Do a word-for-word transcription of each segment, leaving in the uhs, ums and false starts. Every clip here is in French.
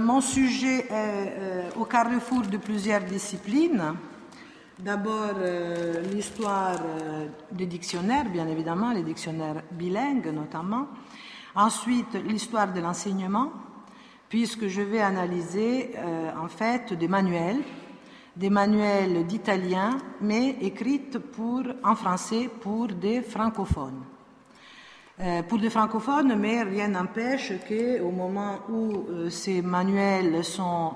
mon sujet est euh, au carrefour de plusieurs disciplines. D'abord, euh, l'histoire euh, des dictionnaires, bien évidemment, les dictionnaires bilingues notamment. Ensuite, l'histoire de l'enseignement, puisque je vais analyser euh, en fait des manuels, des manuels d'italien, mais écrits pour, en français pour des francophones. Euh, pour des francophones, mais rien n'empêche qu'au moment où euh, ces manuels sont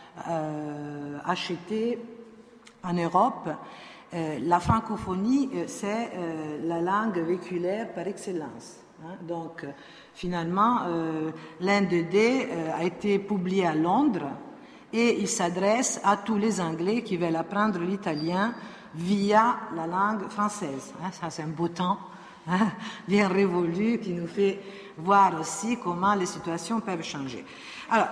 euh, achetés en Europe, euh, la francophonie, euh, c'est euh, la langue véhiculaire par excellence. Hein. Donc, euh, finalement, euh, l'N deux D euh, a été publié à Londres et il s'adresse à tous les Anglais qui veulent apprendre l'italien via la langue française. Hein. Ça, c'est un beau temps. Hein, bien révolu, qui nous fait voir aussi comment les situations peuvent changer. Alors,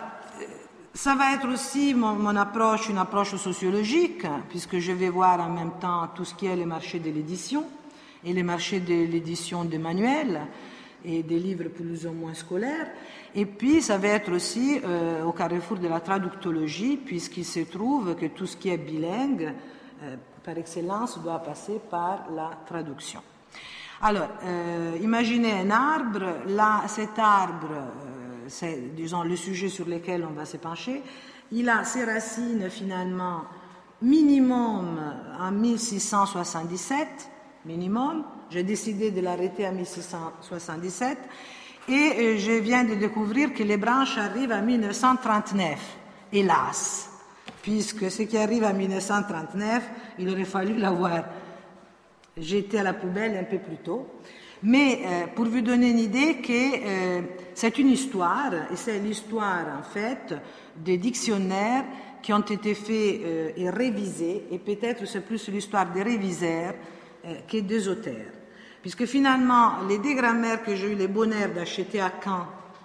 ça va être aussi mon, mon approche, une approche sociologique, puisque je vais voir en même temps tout ce qui est les marchés de l'édition et les marchés de l'édition des manuels et des livres plus ou moins scolaires. Et puis, ça va être aussi euh, au carrefour de la traductologie, puisqu'il se trouve que tout ce qui est bilingue, euh, par excellence, doit passer par la traduction. Alors, euh, imaginez un arbre. Là, cet arbre, euh, c'est, disons, le sujet sur lequel on va se pencher. Il a ses racines, finalement, minimum en mille six cent soixante-dix-sept, minimum. J'ai décidé de l'arrêter à mille six cent soixante-dix-sept. Et euh, je viens de découvrir que les branches arrivent à mille neuf cent trente-neuf, hélas. Puisque ce qui arrive à mille neuf cent trente-neuf, il aurait fallu l'avoir jeté à la poubelle un peu plus tôt. Mais euh, pour vous donner une idée que euh, c'est une histoire, et c'est l'histoire en fait des dictionnaires qui ont été faits euh, et révisés, et peut-être c'est plus l'histoire des réviseurs euh, que des auteurs. Puisque finalement, les deux grammaires que j'ai eu le bonheur d'acheter à Caen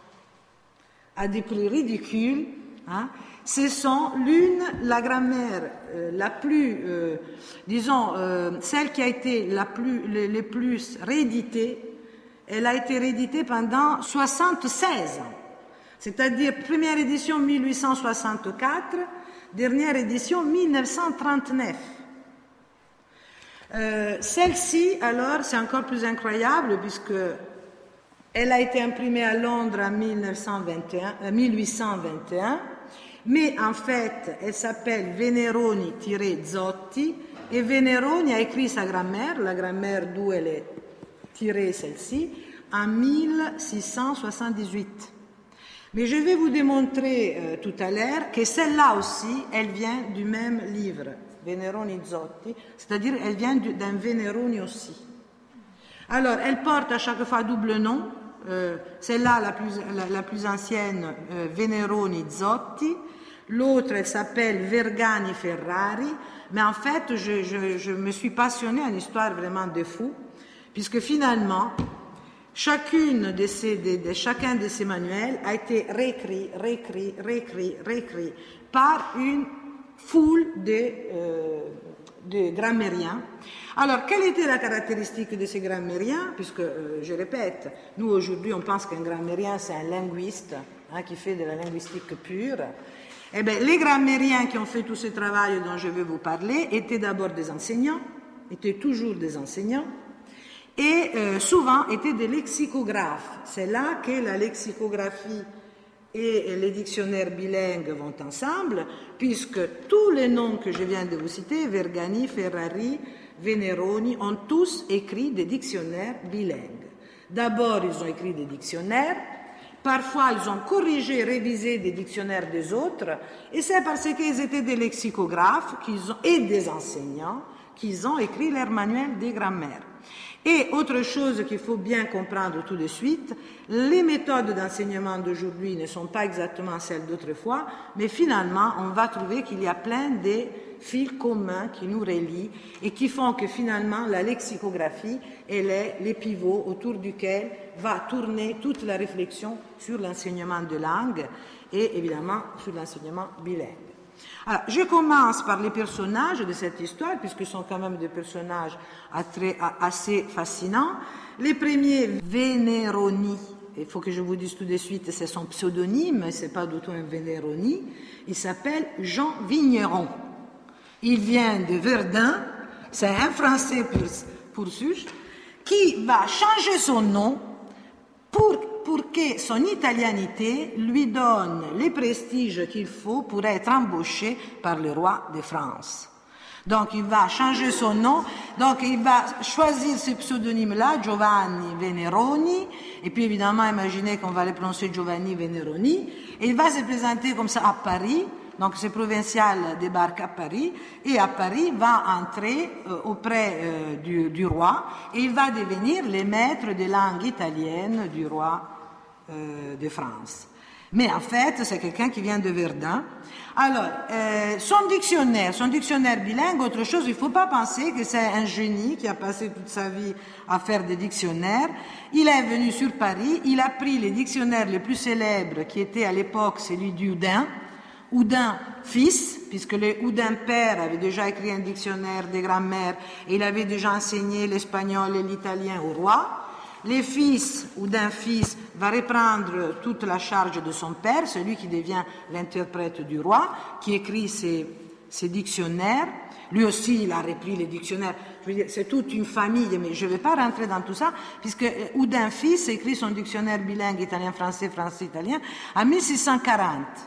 à des prix ridicules, hein, ce sont l'une, la grammaire euh, la plus, euh, disons, euh, celle qui a été la plus, le, le plus rééditée, elle a été rééditée pendant soixante-seize ans. C'est-à-dire, première édition mille huit cent soixante-quatre, dernière édition mille neuf cent trente-neuf. Euh, celle-ci, alors, c'est encore plus incroyable puisque elle a été imprimée à Londres en mille neuf cent vingt et un, euh, mille huit cent vingt et un. Mais en fait, elle s'appelle Veneroni-Zotti et Veneroni a écrit sa grammaire, la grammaire d'où elle est tirée celle-ci, en mille six cent soixante-dix-huit. Mais je vais vous démontrer euh, tout à l'heure que celle-là aussi, elle vient du même livre, Veneroni-Zotti, c'est-à-dire elle vient d'un Veneroni aussi. Alors, elle porte à chaque fois double nom. Euh, celle-là, la plus, la, la plus ancienne, euh, Veneroni-Zotti. L'autre, elle s'appelle Vergani-Ferrari. Mais en fait, je, je, je me suis passionnée en histoire vraiment de fou, puisque finalement, chacune de ces, de, de, chacun de ces manuels a été réécrit, réécrit, réécrit, réécrit par une foule de, euh, de grammairiens. Alors, quelle était la caractéristique de ces grammairiens? Puisque, euh, je répète, nous aujourd'hui on pense qu'un grammairien c'est un linguiste hein, qui fait de la linguistique pure. Eh bien, les grammairiens qui ont fait tout ce travail dont je vais vous parler étaient d'abord des enseignants, étaient toujours des enseignants, et euh, souvent étaient des lexicographes. C'est là que la lexicographie et les dictionnaires bilingues vont ensemble, puisque tous les noms que je viens de vous citer, Vergani, Ferrari, Veneroni, ont tous écrit des dictionnaires bilingues. D'abord, ils ont écrit des dictionnaires, parfois ils ont corrigé, révisé des dictionnaires des autres, et c'est parce qu'ils étaient des lexicographes qu'ils ont, et des enseignants qu'ils ont écrit leur manuel des grammaires. Et autre chose qu'il faut bien comprendre tout de suite, les méthodes d'enseignement d'aujourd'hui ne sont pas exactement celles d'autrefois, mais finalement, on va trouver qu'il y a plein de fils communs qui nous relient et qui font que finalement, la lexicographie, elle est les pivots autour duquel va tourner toute la réflexion sur l'enseignement de langue et évidemment sur l'enseignement bilingue. Alors, je commence par les personnages de cette histoire, puisque ce sont quand même des personnages assez fascinants. Les premiers, Veneroni, il faut que je vous dise tout de suite, c'est son pseudonyme, c'est pas du tout un Vénéroni, il s'appelle Jean Vigneron. Il vient de Verdun, c'est un Français pour, pour sûr, qui va changer son nom pour, pour que son italianité lui donne les prestiges qu'il faut pour être embauché par le roi de France. Donc il va changer son nom, donc il va choisir ce pseudonyme-là, Giovanni Veneroni, et puis évidemment imaginez qu'on va le prononcer Giovanni Veneroni, et il va se présenter comme ça à Paris, donc ce provincial débarque à Paris, et à Paris va entrer euh, auprès euh, du, du roi, et il va devenir le maître des langues italiennes du roi euh, de France. Mais en fait, c'est quelqu'un qui vient de Verdun. Alors, euh, son dictionnaire, son dictionnaire bilingue, autre chose, il ne faut pas penser que c'est un génie qui a passé toute sa vie à faire des dictionnaires. Il est venu sur Paris, il a pris les dictionnaires les plus célèbres qui étaient à l'époque celui d'Houdin, Houdin fils, puisque le Houdin père avait déjà écrit un dictionnaire de grammaire et il avait déjà enseigné l'espagnol et l'italien au roi. Les fils, Houdin fils, va reprendre toute la charge de son père, celui qui devient l'interprète du roi, qui écrit ses, ses dictionnaires. Lui aussi, il a repris les dictionnaires. Je veux dire, c'est toute une famille, mais je ne vais pas rentrer dans tout ça, puisque Houdin fils écrit son dictionnaire bilingue italien-français, français-italien en mille six cent quarante.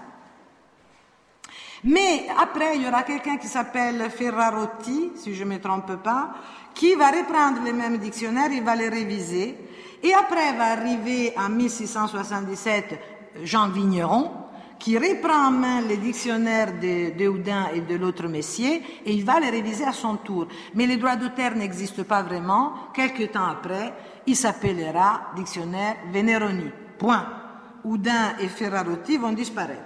Mais après, il y aura quelqu'un qui s'appelle Ferrarotti, si je ne me trompe pas, qui va reprendre les mêmes dictionnaires, il va les réviser. Et après va arriver en mille six cent soixante-dix-sept Jean Vigneron, qui reprend en main les dictionnaires de, de Houdin et de l'autre Messier, et il va les réviser à son tour. Mais les droits d'auteur n'existent pas vraiment. Quelque temps après, il s'appellera dictionnaire Veneroni. Point. Houdin et Ferrarotti vont disparaître.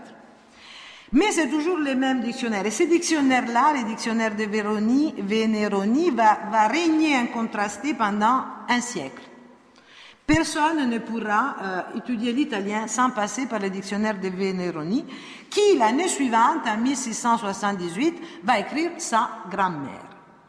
Mais c'est toujours les mêmes dictionnaires. Et ces dictionnaires-là, les dictionnaires de Veneroni, Veneroni va, va régner incontrasté pendant un siècle. Personne ne pourra euh, étudier l'italien sans passer par le dictionnaire de Veneroni, qui, l'année suivante, en mille six cent soixante-dix-huit, va écrire sa grammaire.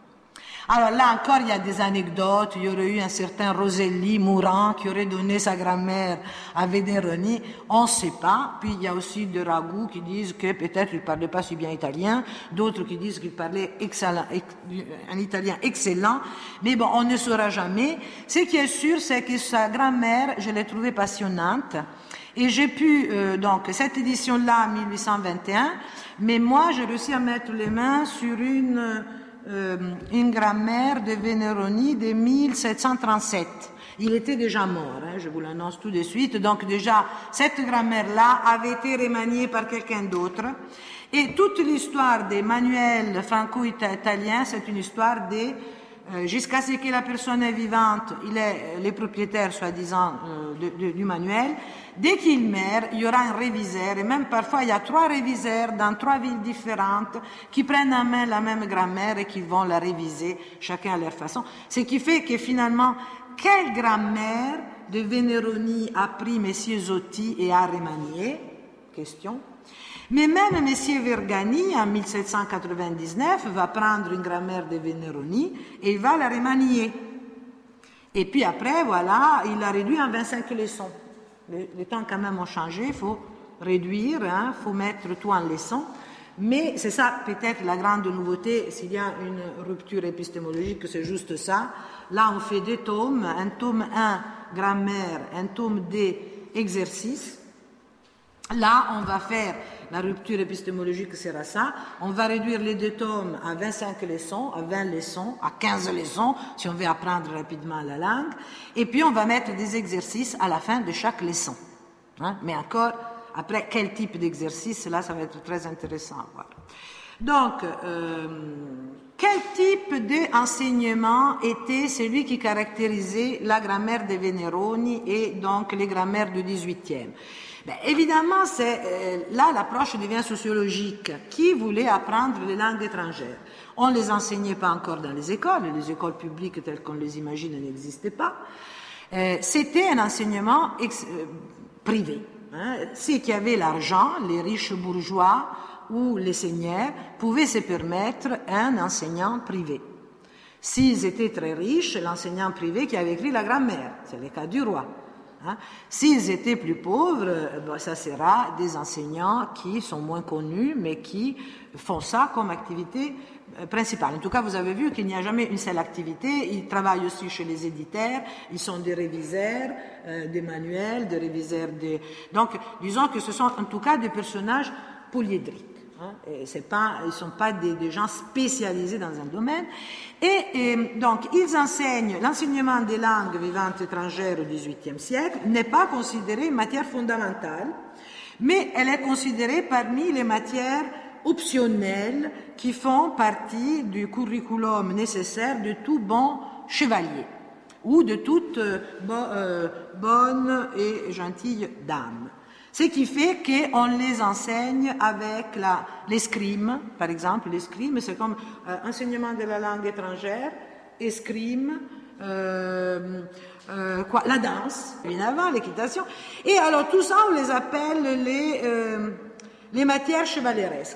Alors là encore, il y a des anecdotes. Il y aurait eu un certain Roselli mourant qui aurait donné sa grammaire à Veneroni. On ne sait pas. Puis il y a aussi des ragoûts qui disent que peut-être il ne parlait pas si bien italien. D'autres qui disent qu'il parlait excellent, un italien excellent. Mais bon, on ne saura jamais. Ce qui est sûr, c'est que sa grammaire, je l'ai trouvée passionnante. Et j'ai pu, euh, donc, cette édition-là, en mille huit cent vingt et un, mais moi, j'ai réussi à mettre les mains sur une... Euh, une grammaire de Veneroni de mille sept cent trente-sept. Il était déjà mort, hein, je vous l'annonce tout de suite. Donc déjà, cette grammaire-là avait été remaniée par quelqu'un d'autre. Et toute l'histoire des manuels franco-italiens, c'est une histoire de... Euh, jusqu'à ce que la personne est vivante, il est le propriétaire, soi-disant, euh, de, de, du manuel. Dès qu'il meurt, il y aura un réviseur, et même parfois il y a trois réviseurs dans trois villes différentes qui prennent en main la même grammaire et qui vont la réviser, chacun à leur façon. Ce qui fait que finalement, quelle grammaire de Veneroni a pris Messier Zotti et a remanié? Question. Mais même Messier Vergani, en mille sept cent quatre-vingt-dix-neuf, va prendre une grammaire de Veneroni et il va la remanier. Et puis après, voilà, il l'a réduit en vingt-cinq leçons. Les, les temps quand même ont changé, il faut réduire, il hein, faut mettre tout en leçons. Mais c'est ça peut-être la grande nouveauté, s'il y a une rupture épistémologique, c'est juste ça. Là, on fait deux tomes, un tome un, grammaire, un tome deux, exercice. Là, on va faire, la rupture épistémologique sera ça, on va réduire les deux tomes à vingt-cinq leçons, à vingt leçons, à quinze leçons, si on veut apprendre rapidement la langue, et puis on va mettre des exercices à la fin de chaque leçon. Hein? Mais encore, après, quel type d'exercice, là, ça va être très intéressant à voir. Donc, euh, quel type d'enseignement était celui qui caractérisait la grammaire de Veneroni et donc les grammaires du dix-huitième? Ben, évidemment, c'est, euh, là, l'approche devient sociologique. Qui voulait apprendre les langues étrangères? On ne les enseignait pas encore dans les écoles. Les écoles publiques telles qu'on les imagine n'existaient pas. Euh, c'était un enseignement ex- euh, privé. Hein. Ceux qui avaient l'argent, les riches bourgeois ou les seigneurs, pouvaient se permettre un enseignant privé. S'ils étaient très riches, l'enseignant privé qui avait écrit la grammaire, c'est le cas du roi. Hein. S'ils étaient plus pauvres, ben, ça sera des enseignants qui sont moins connus, mais qui font ça comme activité principale. En tout cas, vous avez vu qu'il n'y a jamais une seule activité. Ils travaillent aussi chez les éditeurs. Ils sont des réviseurs euh, des manuels, des réviseurs des... Donc, disons que ce sont en tout cas des personnages polyédriques. Hein, et c'est pas, ils ne sont pas des, des gens spécialisés dans un domaine. Et, et donc, ils enseignent l'enseignement des langues vivantes étrangères au dix-huitième siècle n'est pas considéré une matière fondamentale, mais elle est considérée parmi les matières optionnelles qui font partie du curriculum nécessaire de tout bon chevalier ou de toute euh, bo, euh, bonne et gentille dame. Ce qui fait qu'on les enseigne avec la, l'escrime, par exemple. L'escrime, c'est comme euh, enseignement de la langue étrangère, escrime, euh, euh, quoi, la danse, évidemment, l'équitation. Et alors, tout ça, on les appelle les, euh, les matières chevaleresques.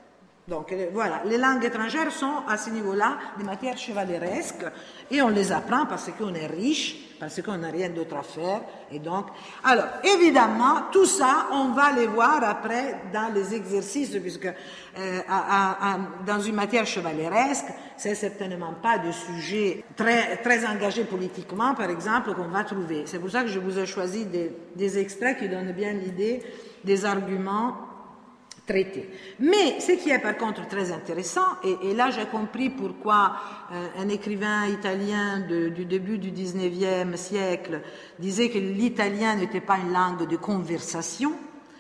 Donc voilà, les langues étrangères sont à ce niveau-là des matières chevaleresques et on les apprend parce qu'on est riche, parce qu'on n'a rien d'autre à faire. Et donc, alors évidemment, tout ça, on va les voir après dans les exercices, puisque euh, à, à, à, dans une matière chevaleresque, c'est certainement pas de sujet très, très engagé politiquement, par exemple, qu'on va trouver. C'est pour ça que je vous ai choisi des, des extraits qui donnent bien l'idée des arguments traité. Mais ce qui est par contre très intéressant, et, et là j'ai compris pourquoi euh, un écrivain italien de, du début du dix-neuvième siècle disait que l'italien n'était pas une langue de conversation.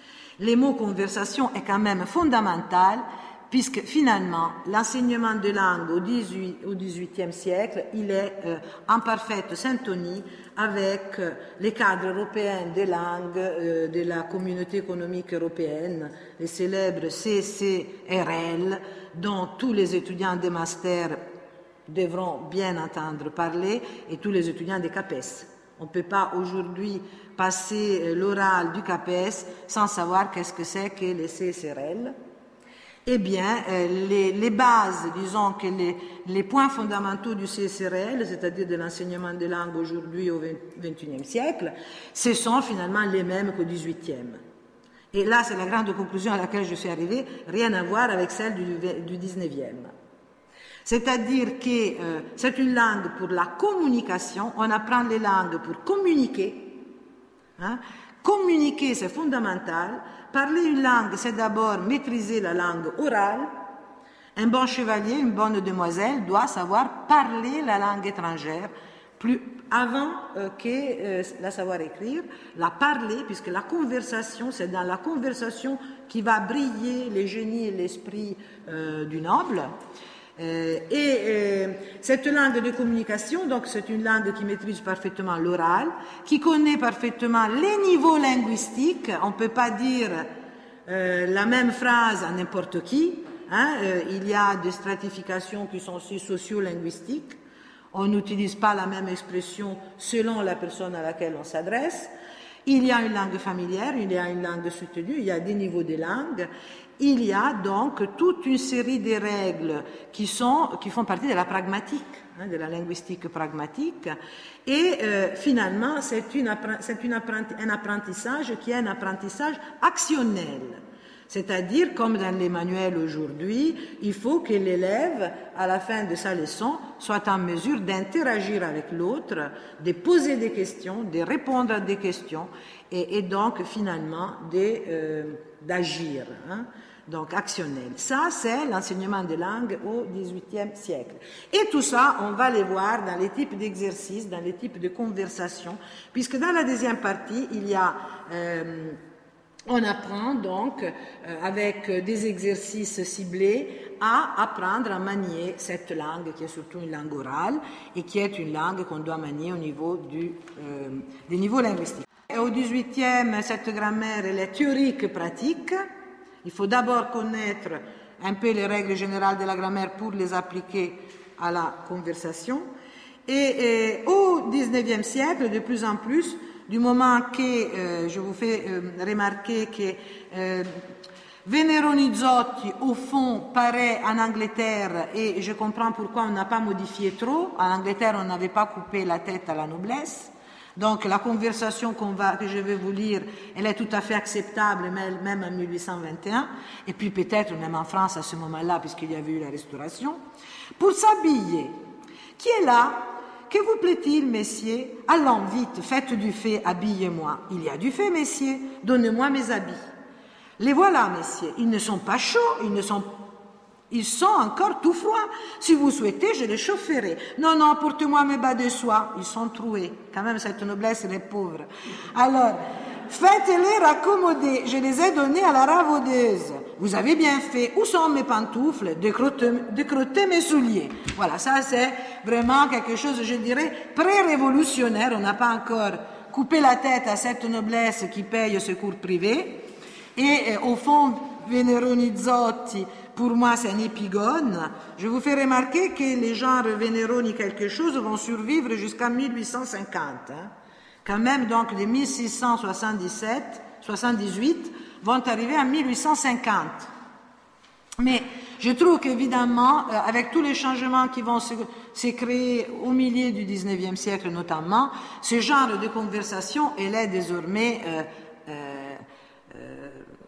Le mot conversation est quand même fondamental, puisque finalement l'enseignement de langue au dix-huitième siècle, il est euh, en parfaite syntonie avec euh, les cadres européens des langues euh, de la communauté économique européenne, les célèbres C C R L, dont tous les étudiants des masters devront bien entendre parler, et tous les étudiants des CAPES. On ne peut pas aujourd'hui passer l'oral du CAPES sans savoir qu'est-ce que c'est que les C S R L. Eh bien, euh, les, les bases, disons que les, les points fondamentaux du C S R L, c'est-à-dire de l'enseignement des langues aujourd'hui au vingt et unième siècle, ce sont finalement les mêmes qu'au dix-huitième. Et là, c'est la grande conclusion à laquelle je suis arrivée, rien à voir avec celle du, du dix-neuvième. C'est-à-dire que euh, c'est une langue pour la communication, on apprend les langues pour communiquer. Hein. Communiquer, c'est fondamental. Parler une langue, c'est d'abord maîtriser la langue orale. Un bon chevalier, une bonne demoiselle doit savoir parler la langue étrangère plus avant euh, que euh, la savoir écrire, la parler, puisque la conversation, c'est dans la conversation qui va briller les génies et l'esprit euh, du noble. Euh, et euh, cette langue de communication, donc c'est une langue qui maîtrise parfaitement l'oral, qui connaît parfaitement les niveaux linguistiques. On ne peut pas dire euh, la même phrase à n'importe qui. Hein, euh, il y a des stratifications qui sont aussi socio-linguistiques. On n'utilise pas la même expression selon la personne à laquelle on s'adresse. Il y a une langue familière, il y a une langue soutenue, il y a des niveaux de langue. Il y a donc toute une série de règles qui, sont, qui font partie de la pragmatique, hein, de la linguistique pragmatique. Et euh, finalement, c'est, une, c'est une apprenti, un apprentissage qui est un apprentissage actionnel. C'est-à-dire, comme dans les manuels aujourd'hui, il faut que l'élève, à la fin de sa leçon, soit en mesure d'interagir avec l'autre, de poser des questions, de répondre à des questions, et, et donc, finalement, de, euh, d'agir. Hein. Donc actionnel. Ça, c'est l'enseignement des langues au dix-huitième siècle. Et tout ça, on va les voir dans les types d'exercices, dans les types de conversations, puisque dans la deuxième partie, il y a... Euh, on apprend donc, euh, avec des exercices ciblés, à apprendre à manier cette langue, qui est surtout une langue orale, et qui est une langue qu'on doit manier au niveau du, euh, des niveaux linguistiques. Et au dix-huitième, cette grammaire, elle est théorique et pratique. Il faut d'abord connaître un peu les règles générales de la grammaire pour les appliquer à la conversation. Et, et au dix-neuvième siècle, de plus en plus, du moment que euh, je vous fais euh, remarquer que euh, Venero Nizzoti, au fond, paraît en Angleterre, et je comprends pourquoi on n'a pas modifié trop. En Angleterre, on n'avait pas coupé la tête à la noblesse. Donc la conversation qu'on va, que je vais vous lire, elle est tout à fait acceptable, même en mille huit cent vingt et un, et puis peut-être même en France à ce moment-là, puisqu'il y avait eu la Restauration. Pour s'habiller, qui est là? Que vous plaît-il, messieurs? Allons vite, faites du fait, habillez-moi. Il y a du fait, messieurs, donnez-moi mes habits. Les voilà, messieurs, ils ne sont pas chauds, ils ne sont Ils sont encore tout froids. Si vous souhaitez, je les chaufferai. Non, non, portez-moi mes bas de soie. Ils sont troués. Quand même, cette noblesse, elle est pauvre. Alors, faites-les raccommoder. Je les ai donnés à la ravaudeuse. Vous avez bien fait. Où sont mes pantoufles? Décrottez mes souliers. Voilà, ça c'est vraiment quelque chose, je dirais, pré-révolutionnaire. On n'a pas encore coupé la tête à cette noblesse qui paye ce cours privé. Et euh, au fond, Veneroni Zotti, pour moi, c'est un épigone. Je vous fais remarquer que les genres Veneroni quelque chose vont survivre jusqu'en mille huit cent cinquante. Hein. Quand même, donc, de mille six cent soixante-dix-sept, soixante-dix-huit vont arriver en mille huit cent cinquante. Mais je trouve qu'évidemment, euh, avec tous les changements qui vont se, se créer au milieu du dix-neuvième siècle notamment, ce genre de conversation, elle est désormais euh, euh, euh,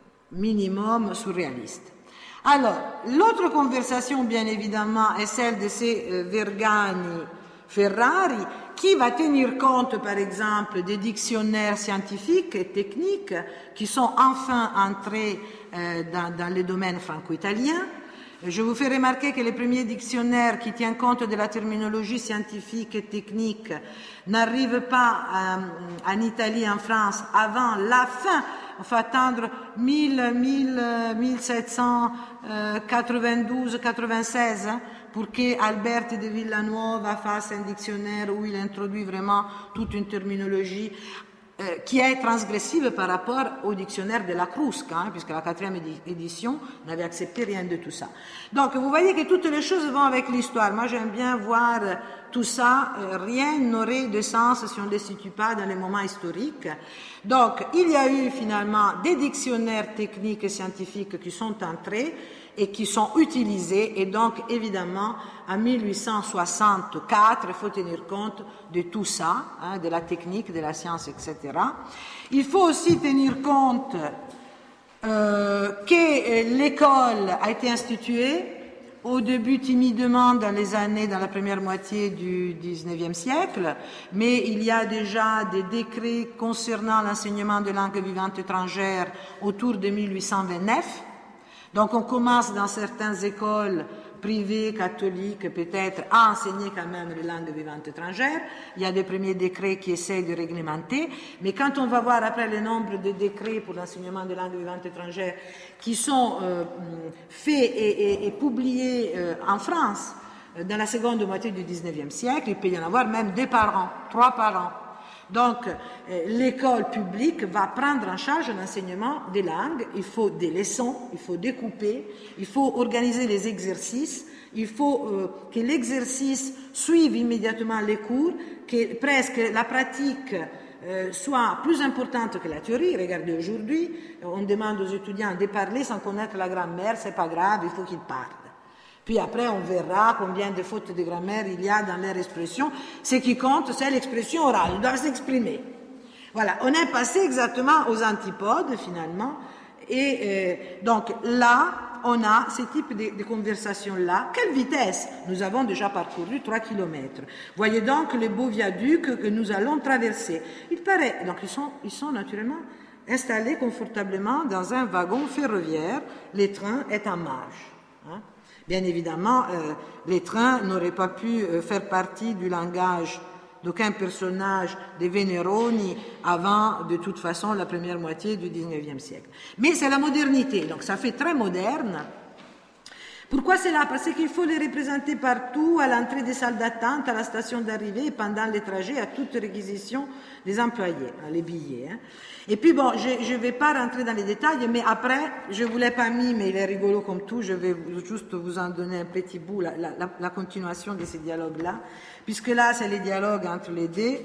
minimum surréaliste. Alors, l'autre conversation, bien évidemment, est celle de ces euh, Vergani-Ferrari, qui va tenir compte, par exemple, des dictionnaires scientifiques et techniques qui sont enfin entrés euh, dans, dans le domaine franco-italien. Je vous fais remarquer que les premiers dictionnaires qui tiennent compte de la terminologie scientifique et technique n'arrivent pas euh, en Italie, en France, avant la fin. Il faut attendre mille sept cent quatre-vingt-douze quatre-vingt-seize hein, pour que Albert de Villanuova fasse un dictionnaire où il introduit vraiment toute une terminologie euh, qui est transgressive par rapport au dictionnaire de la Crusca, hein, puisque la quatrième édition n'avait accepté rien de tout ça. Donc vous voyez que toutes les choses vont avec l'histoire. Moi j'aime bien voir tout ça, euh, rien n'aurait de sens si on ne les situe pas dans les moments historiques. Donc, il y a eu finalement des dictionnaires techniques et scientifiques qui sont entrés et qui sont utilisés. Et donc, évidemment, en mille huit cent soixante-quatre, il faut tenir compte de tout ça, hein, de la technique, de la science, et cetera. Il faut aussi tenir compte euh, que l'école a été instituée au début timidement dans les années, dans la première moitié du dix-neuvième siècle, mais il y a déjà des décrets concernant l'enseignement de langues vivantes étrangères autour de mille huit cent vingt-neuf. Donc on commence dans certaines écoles privées, catholiques, peut-être, à enseigner quand même les langues vivantes étrangères. Il y a des premiers décrets qui essaient de réglementer, mais quand on va voir après le nombre de décrets pour l'enseignement des langues vivantes étrangères qui sont euh, faits et, et, et publiés euh, en France euh, dans la seconde moitié du dix-neuvième siècle, il peut y en avoir même deux par an, trois par an. Donc, euh, l'école publique va prendre en charge l'enseignement des langues. Il faut des leçons, il faut découper, il faut organiser les exercices, il faut euh, que l'exercice suive immédiatement les cours, que presque la pratique euh, soit plus importante que la théorie. Regardez, aujourd'hui, on demande aux étudiants de parler sans connaître la grammaire, c'est pas grave, il faut qu'ils parlent. Puis après, on verra combien de fautes de grammaire il y a dans leur expression. Ce qui compte, c'est l'expression orale. Ils doivent s'exprimer. Voilà, on est passé exactement aux antipodes, finalement. Et euh, donc là, on a ce type de, de conversation-là. Quelle vitesse? Nous avons déjà parcouru trois kilomètres. Voyez donc les beaux viaducs que nous allons traverser. Il paraît, donc ils sont, ils sont naturellement installés confortablement dans un wagon ferroviaire. Le train est en marche. Hein. Bien évidemment, euh, les trains n'auraient pas pu euh, faire partie du langage d'aucun personnage des Veneroni avant, de toute façon, la première moitié du dix-neuvième siècle. Mais c'est la modernité, donc ça fait très moderne. Pourquoi c'est là? Parce qu'il faut les représenter partout, à l'entrée des salles d'attente, à la station d'arrivée, et pendant les trajets, à toute réquisition des employés, hein, les billets. Hein. Et puis bon, je ne vais pas rentrer dans les détails, mais après, je ne vous l'ai pas mis, mais il est rigolo comme tout, je vais juste vous en donner un petit bout, la, la, la continuation de ces dialogues-là, puisque là, c'est les dialogues entre les deux.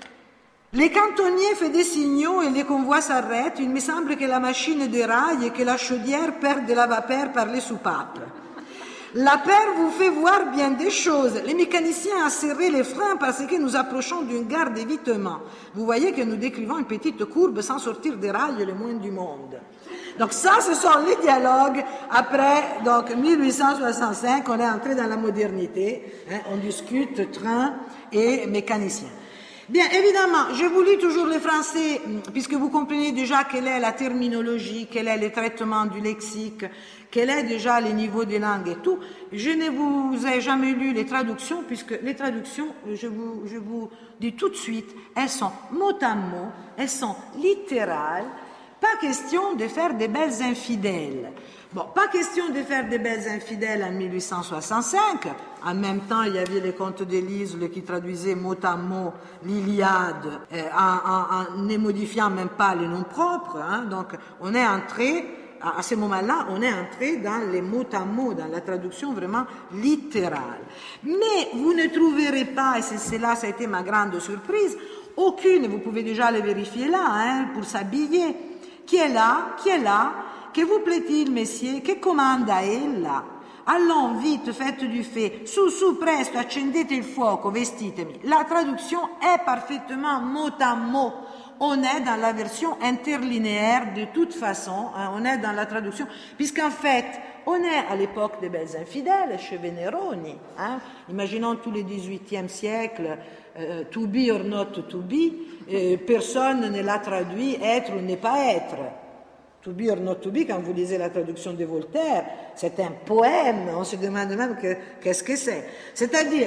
Les cantonniers font des signaux et les convois s'arrêtent. Il me semble que la machine déraille et que la chaudière perd de la vapeur par les soupapes. La paire vous fait voir bien des choses. Les mécaniciens ont serré les freins parce que nous approchons d'une gare d'évitement. Vous voyez que nous décrivons une petite courbe sans sortir des rails le moins du monde. Donc ça, ce sont les dialogues. Après donc mille huit cent soixante-cinq, on est entré dans la modernité. Hein, on discute train et mécanicien. Bien, évidemment, je vous lis toujours le français, puisque vous comprenez déjà quelle est la terminologie, quel est le traitement du lexique, quel est déjà le niveau des langues et tout. Je ne vous ai jamais lu les traductions, puisque les traductions, je vous, je vous dis tout de suite, elles sont mot à mot, elles sont littérales. Pas question de faire des belles infidèles. Bon, pas question de faire des belles infidèles en mille huit cent soixante-cinq. En même temps, il y avait les contes d'Élisle qui traduisaient mot à mot l'Iliade euh, en, en, en ne modifiant même pas les noms propres. Hein. Donc, on est entré, à, à ce moment-là, on est entré dans les mots à mots, dans la traduction vraiment littérale. Mais vous ne trouverez pas, et c'est cela, ça a été ma grande surprise, aucune, vous pouvez déjà le vérifier là, hein, pour s'habiller. Chi è là? Chi è là? Che vous plaît-il, messieurs? Che comanda ella? Allons vite, faites du feu. Su, su, presto, accendete il fuoco, vestitemi. La traduction est parfaitement mot à mot. On est dans la version interlinéaire de toute façon. Hein, on est dans la traduction, puisqu'en fait, on est à l'époque des belles infidèles, chez Veneroni. Hein. Imaginons tout le dix-huitième siècle, euh, to be or not to be, euh, personne ne l'a traduit être ou ne pas être. To be or not to be, quand vous lisez la traduction de Voltaire, c'est un poème, on se demande même que, qu'est-ce que c'est. C'est-à-dire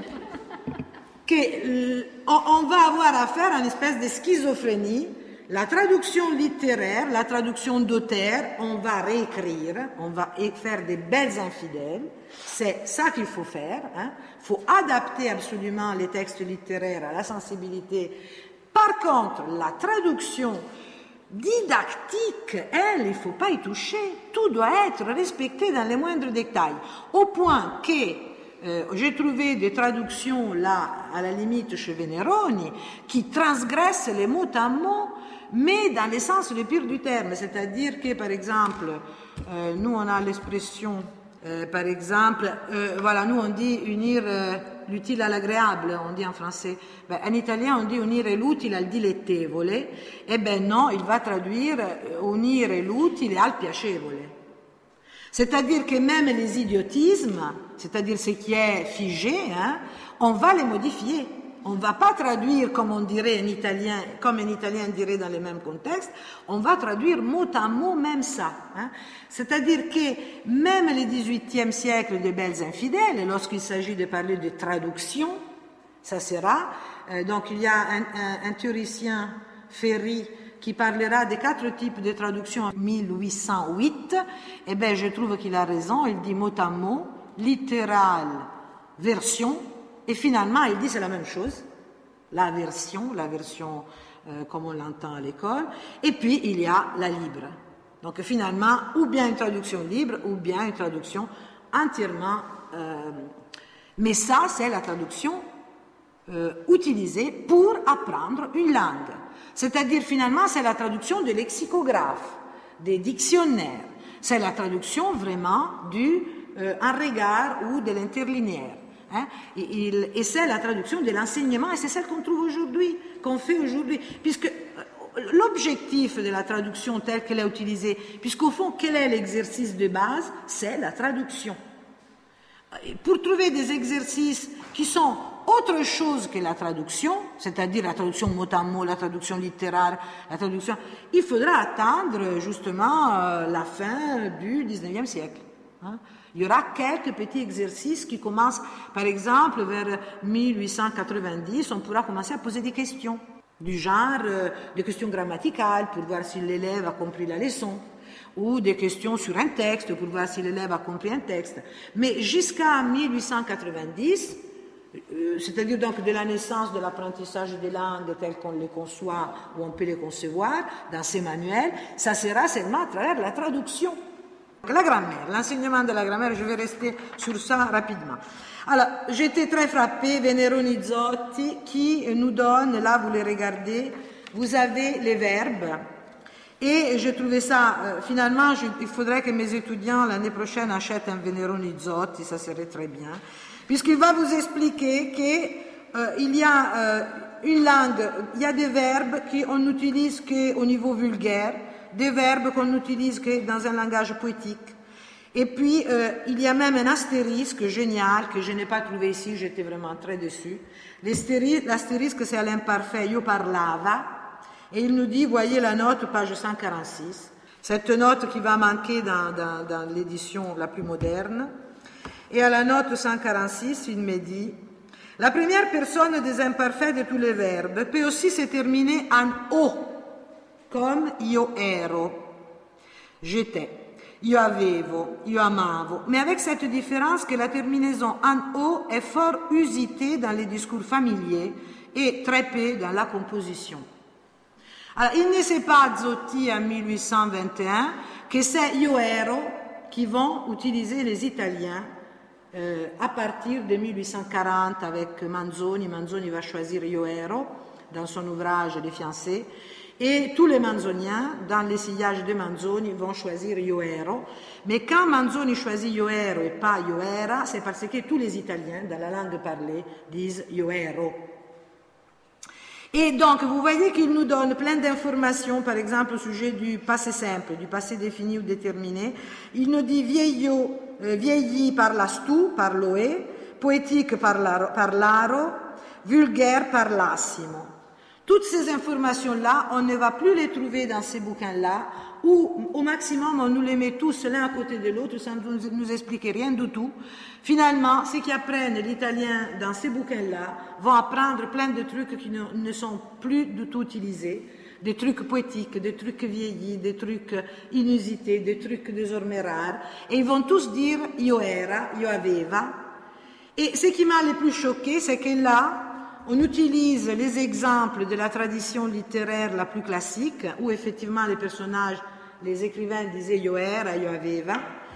qu'on va avoir affaire à une espèce de schizophrénie. La traduction littéraire, la traduction d'auteur, on va réécrire, on va faire des belles infidèles, c'est ça qu'il faut faire. Il hein. faut adapter absolument les textes littéraires à la sensibilité. Par contre, la traduction didactique, elle, il ne faut pas y toucher. Tout doit être respecté dans les moindres détails. Au point que euh, j'ai trouvé des traductions, là, à la limite, chez Veneroni, qui transgressent les mots à mots, mais dans le sens le pire du terme. C'est-à-dire que, par exemple, euh, nous, on a l'expression, euh, par exemple, euh, voilà, nous, on dit unir euh, l'utile à l'agréable, on dit en français. Ben, en italien, on dit unire l'utile al dilettevole. Eh bien, non, il va traduire unire l'utile al piacevole. C'est-à-dire que même les idiotismes, c'est-à-dire ce qui est figé, hein, on va les modifier. On ne va pas traduire comme on dirait en italien, comme un italien dirait dans les mêmes contextes, on va traduire mot à mot même ça. Hein. C'est-à-dire que même le dix-huitième siècle des belles infidèles, lorsqu'il s'agit de parler de traduction, ça sera, euh, donc il y a un, un, un théoricien, Ferry, qui parlera des quatre types de traduction en mille huit cent huit, eh bien je trouve qu'il a raison, il dit mot à mot, littéral, version, et finalement il dit c'est la même chose, la version, la version euh, comme on l'entend à l'école, et puis il y a la libre. Donc finalement, ou bien une traduction libre, ou bien une traduction entièrement... Euh, mais ça, c'est la traduction euh, utilisée pour apprendre une langue. C'est-à-dire, finalement, c'est la traduction de lexicographe, des dictionnaires. C'est la traduction vraiment du euh, un regard ou de l'interlinéaire. Hein? Et, et, et c'est la traduction de l'enseignement, et c'est celle qu'on trouve aujourd'hui, qu'on fait aujourd'hui. Puisque euh, l'objectif de la traduction telle qu'elle est utilisée, puisqu'au fond, quel est l'exercice de base? C'est la traduction. Pour trouver des exercices qui sont autre chose que la traduction, c'est-à-dire la traduction mot à mot, la traduction littéraire, la traduction, il faudra attendre justement euh, la fin du dix-neuvième siècle. Hein. Il y aura quelques petits exercices qui commencent, par exemple, vers mille huit cent quatre-vingt-dix, on pourra commencer à poser des questions, du genre euh, des questions grammaticales pour voir si l'élève a compris la leçon, ou des questions sur un texte pour voir si l'élève a compris un texte. Mais jusqu'à mille huit cent quatre-vingt-dix, euh, c'est-à-dire donc de la naissance de l'apprentissage des langues telles qu'on les conçoit ou on peut les concevoir dans ces manuels, ça sera seulement à travers la traduction. La grammaire, l'enseignement de la grammaire, je vais rester sur ça rapidement. Alors, j'étais très frappée, Veneroni Zotti, qui nous donne, là vous les regardez, vous avez les verbes, Et j'ai trouvé ça, euh, finalement, je, il faudrait que mes étudiants l'année prochaine achètent un Veneroni Zotti, ça serait très bien, puisqu'il va vous expliquer qu'il euh, y a euh, une langue, il y a des verbes qu'on n'utilise qu'au niveau vulgaire, des verbes qu'on n'utilise que dans un langage poétique. Et puis, euh, il y a même un astérisque génial que je n'ai pas trouvé ici, j'étais vraiment très déçue. L'astérisque, c'est à l'imparfait, io parlava, et il nous dit, voyez la note, page cent quarante-six, cette note qui va manquer dans, dans, dans l'édition la plus moderne. Et à la note cent quarante-six, il me dit, la première personne des imparfaits de tous les verbes peut aussi se terminer en O, comme io ero, j'étais, io avevo, io amavo, mais avec cette différence que la terminaison en O est fort usitée dans les discours familiers et très peu dans la composition. Alors, il ne sait pas, Zotti, en mille huit cent vingt et un, que c'est io ero qui vont utiliser les Italiens euh, à partir de mille huit cent quarante avec Manzoni. Manzoni va choisir io ero dans son ouvrage Les fiancés. Et tous les manzoniens, dans les sillages de Manzoni, vont choisir io ero. Mais quand Manzoni choisit io ero et pas io era, c'est parce que tous les Italiens, dans la langue parlée, disent io ero. Et donc, vous voyez qu'il nous donne plein d'informations, par exemple au sujet du passé simple, du passé défini ou déterminé. Il nous dit vieillot, euh, vieilli par l'astu, par l'oe, poétique par l'aro, vulgaire par l'assimo. Toutes ces informations-là, on ne va plus les trouver dans ces bouquins-là, où au maximum on nous les met tous l'un à côté de l'autre sans nous, nous expliquer rien du tout. Finalement, ceux qui apprennent l'italien dans ces bouquins-là vont apprendre plein de trucs qui ne, ne sont plus du tout utilisés, des trucs poétiques, des trucs vieillis, des trucs inusités, des trucs désormais rares, et ils vont tous dire io era, io aveva. Et ce qui m'a le plus choqué, c'est que là, on utilise les exemples de la tradition littéraire la plus classique, où effectivement les personnages, les écrivains disaient io era, io aveva.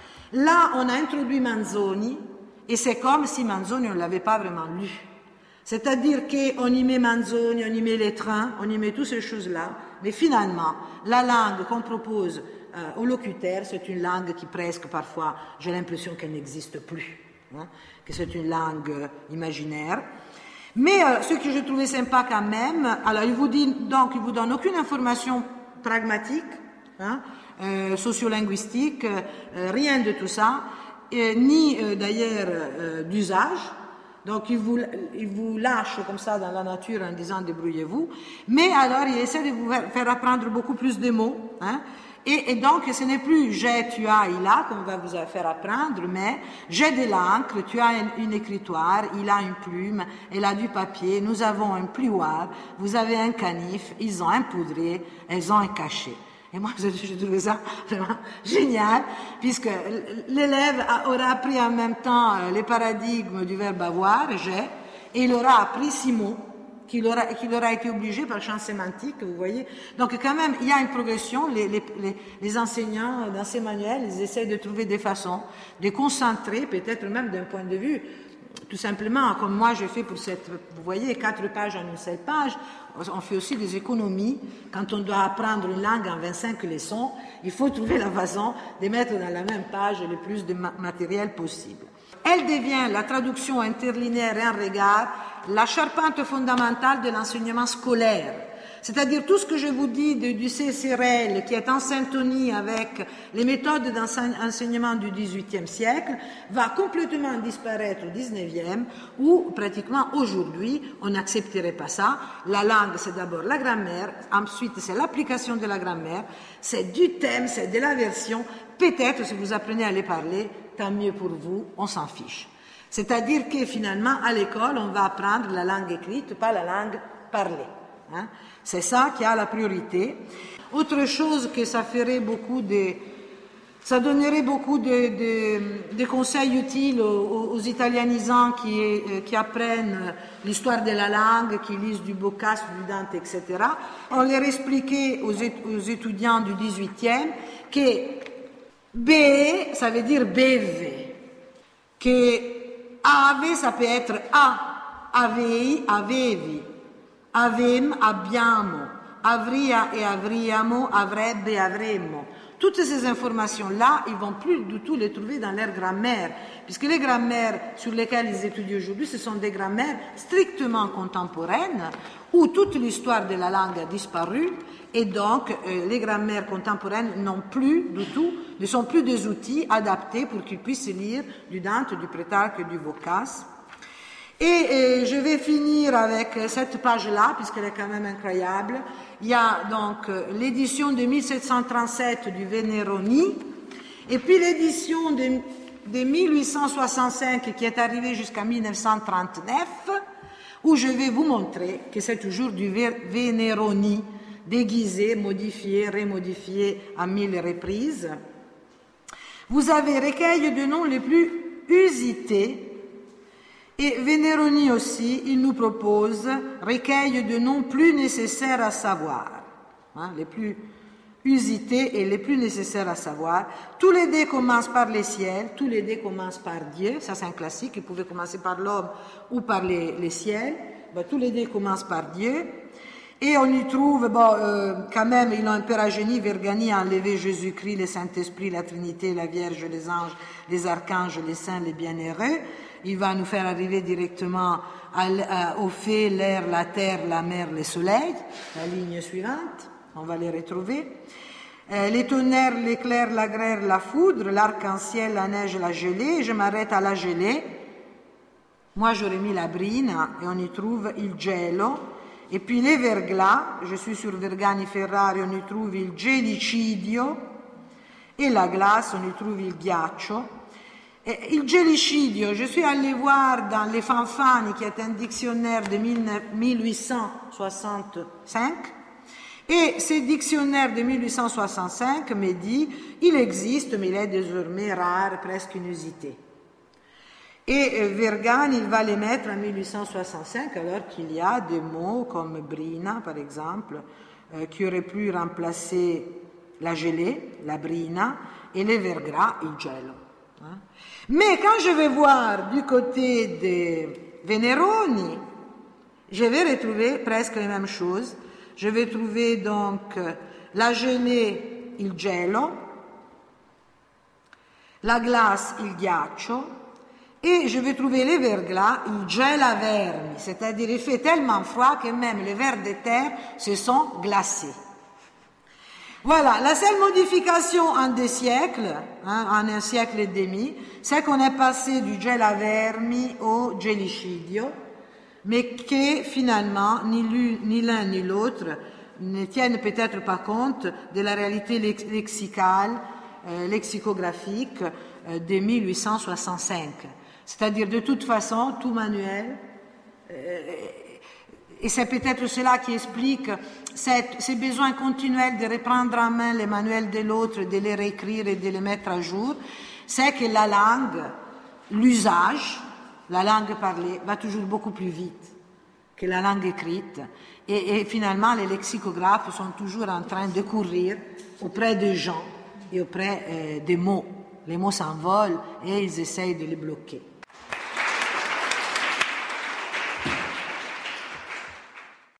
Là, on a introduit Manzoni, et c'est comme si Manzoni, on ne l'avait pas vraiment lu. C'est-à-dire qu'on y met Manzoni, on y met les trains, on y met toutes ces choses-là, mais finalement, la langue qu'on propose euh, aux locutaires, c'est une langue qui presque, parfois, j'ai l'impression qu'elle n'existe plus, hein, que c'est une langue euh, imaginaire. Mais euh, ce que je trouvais sympa quand même, alors il vous dit donc, il vous donne aucune information pragmatique, hein, euh, sociolinguistique, euh, rien de tout ça, euh, ni euh, d'ailleurs euh, d'usage. Donc il vous, il vous lâche comme ça dans la nature en disant débrouillez-vous. Mais alors il essaie de vous faire apprendre beaucoup plus de mots, hein. Et, et donc, ce n'est plus j'ai, tu as, il a qu'on va vous faire apprendre, mais j'ai de l'encre, tu as une, une écritoire, il a une plume, elle a du papier, nous avons un plioir, vous avez un canif, ils ont un poudrier, elles ont un cachet. Et moi, je trouvais ça vraiment génial, puisque l'élève aura appris en même temps les paradigmes du verbe avoir, j'ai, et il aura appris six mots. Qu'il aura, qu'il aura été obligé par champ sémantique, vous voyez. Donc quand même, il y a une progression. Les, les, les, les enseignants, dans ces manuels, ils essayent de trouver des façons de concentrer, peut-être même d'un point de vue, tout simplement, comme moi j'ai fait pour cette, vous voyez, quatre pages en une seule page. On fait aussi des économies. Quand on doit apprendre une langue en vingt-cinq leçons, il faut trouver la façon de mettre dans la même page le plus de ma- matériel possible. Elle devient, la traduction interlinéaire et en regard, la charpente fondamentale de l'enseignement scolaire. C'est-à-dire tout ce que je vous dis de, du C S R L qui est en syntonie avec les méthodes d'enseignement du dix-huitième siècle va complètement disparaître au dix-neuvième où pratiquement aujourd'hui on n'accepterait pas ça. La langue c'est d'abord la grammaire, ensuite c'est l'application de la grammaire, c'est du thème, c'est de la version. Peut-être si vous apprenez à les parler, tant mieux pour vous, on s'en fiche. C'est-à-dire que finalement, à l'école, on va apprendre la langue écrite, pas la langue parlée. Hein. C'est ça qui a la priorité. Autre chose que ça ferait beaucoup de... Ça donnerait beaucoup de, de, de conseils utiles aux, aux italianisants qui, euh, qui apprennent l'histoire de la langue, qui lisent du Boccace, du Dante, et cetera. On leur expliquait aux, aux étudiants du dix-huitième que be, ça veut dire beve, que ave, ça peut être a, avei, avevi, avem, abbiamo, avria et avriamo, avrebbe et avremmo. Toutes ces informations-là, ils ne vont plus du tout les trouver dans leur grammaire, puisque les grammaires sur lesquelles ils étudient aujourd'hui, ce sont des grammaires strictement contemporaines, où toute l'histoire de la langue a disparu, et donc euh, les grammaires contemporaines n'ont plus du tout, ne sont plus des outils adaptés pour qu'ils puissent lire du Dante, du Pétrarque et du Boccace. Et euh, je vais finir avec cette page-là, puisqu'elle est quand même incroyable. Il y a donc euh, l'édition de mille sept cent trente-sept du Veneroni, et puis l'édition de, de mille huit cent soixante-cinq qui est arrivée jusqu'à mille neuf cent trente-neuf, où je vais vous montrer que c'est toujours du Veneroni, déguisé, modifié, remodifié à mille reprises. Vous avez recueil de noms les plus usités. Et Veneroni aussi, il nous propose recueil de noms plus nécessaires à savoir, hein, les plus usités et les plus nécessaires à savoir. Tous les dés commencent par les ciels, tous les dés commencent par Dieu, ça c'est un classique, il pouvait commencer par l'homme ou par les, les ciels, ben, tous les dés commencent par Dieu. Et on y trouve, bon, euh, quand même, il a un Péragénie, Vergani a enlevé Jésus-Christ, le Saint-Esprit, la Trinité, la Vierge, les anges, les archanges, les saints, les bienheureux. Il va nous faire arriver directement à, à, au fait, l'air, la terre, la mer, le soleil. La ligne suivante, on va les retrouver. Euh, les tonnerres, l'éclair, la grêle, la foudre, l'arc-en-ciel, la neige, la gelée. Je m'arrête à la gelée. Moi, j'aurais mis la brina et on y trouve il gelo. Et puis les verglas, je suis sur Vergani Ferrari, on y trouve il gelicidio. Et la glace, on y trouve il ghiaccio. Et il gelicidio, je suis allée voir dans les Fanfani, qui est un dictionnaire de mille huit cent soixante-cinq, et ce dictionnaire de mille huit cent soixante-cinq me dit, il existe, mais il est désormais rare, presque inusité. Et Vergani, il va les mettre en mille huit cent soixante-cinq, alors qu'il y a des mots comme brina, par exemple, euh, qui auraient pu remplacer la gelée, la brina, et les verglas, il gelo. Hein? Mais quand je vais voir du côté des Veneroni, je vais retrouver presque les mêmes choses. Je vais trouver donc la gelée, il gelo, la glace, il ghiaccio, et je vais trouver les verglas, il gelavermi, c'est-à-dire il fait tellement froid que même les vers de terre se sont glacés. Voilà, la seule modification en deux siècles, hein, en un siècle et demi, c'est qu'on est passé du gelavermi au gelicidio, mais que finalement, ni l'un ni l'autre ne tiennent peut-être pas compte de la réalité lexicale, euh, lexicographique euh, de mille huit cent soixante-cinq. C'est-à-dire, de toute façon, tout manuel, euh, et c'est peut-être cela qui explique cette, ces besoins continuels de reprendre en main les manuels de l'autre, de les réécrire et de les mettre à jour, c'est que la langue, l'usage, la langue parlée va toujours beaucoup plus vite que la langue écrite. Et, et finalement, les lexicographes sont toujours en train de courir auprès des gens et auprès euh, des mots. Les mots s'envolent et ils essayent de les bloquer.